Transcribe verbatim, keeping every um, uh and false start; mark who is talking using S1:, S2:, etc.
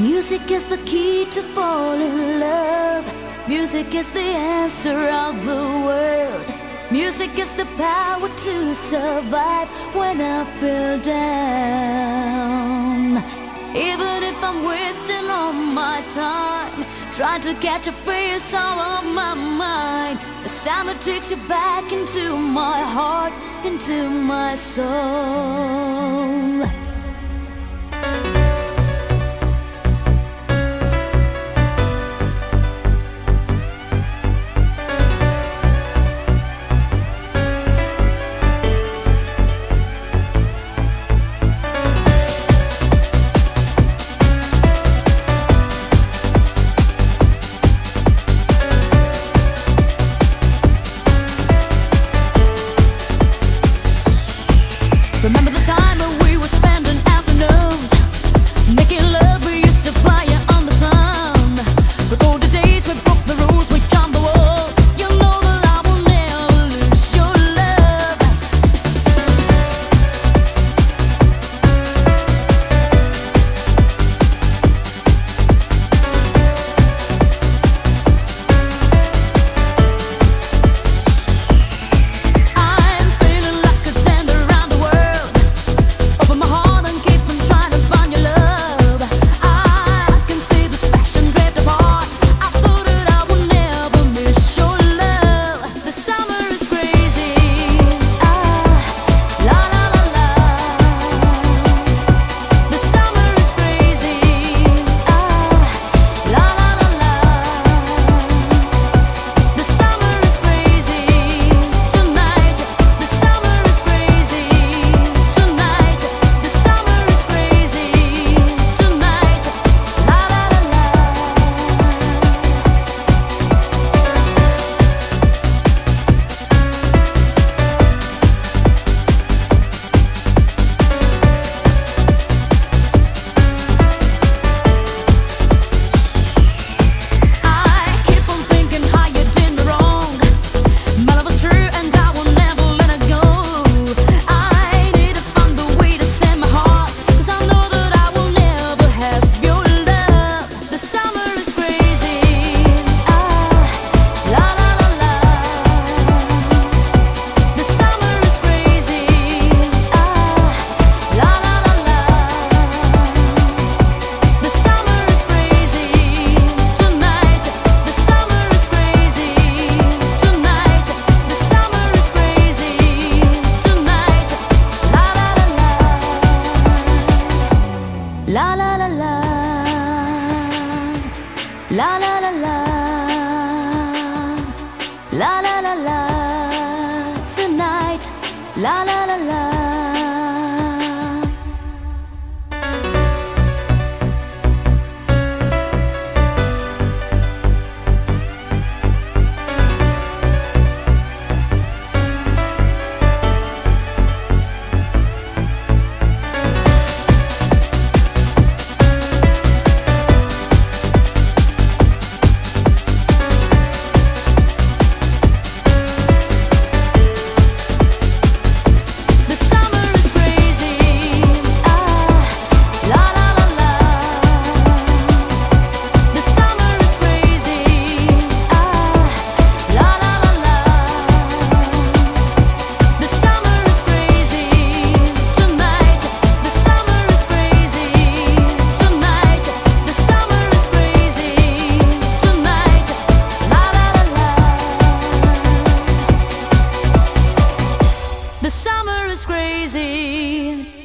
S1: Music is the key to fall in love. Music is the answer of the world. Music is the power to survive when I feel down. Even if I'm wasting all my time trying to catch a face out of my mind, the sound that takes you back into my heart, into my soul.
S2: Remember the time when we were spending afternoons making love, we used to fly it on the sun. The golden days, we broke the rules, we jumped the wall. You know that I will never lose your love. I'm feeling like a tender around the world. Open my heart and keep on trying to find your love. I can see this passion drift apart. I thought that I would never miss your love. The summer is crazy. Ah, la la la la. The summer is crazy. Ah, la la la la. The summer is crazy tonight. The summer is crazy tonight. The summer is crazy tonight. La la la la. I keep on thinking how you did me wrong. My love was true and I will never let it go. I need to find a way to send my heart, 'cause I know that I will never have your love. The summer is crazy. Ah, la la la la. The summer is crazy. Ah, la la la la. The summer is crazy tonight. The summer is crazy tonight. The summer is crazy tonight. La la la la. La la la la. La la la la. La la la la. Tonight. La la la la. The summer is crazy. Ah, la la la la. The summer is crazy. Ah, la la la la. The summer is crazy tonight. The summer is crazy tonight. The summer is crazy tonight. La la la la. The summer is crazy.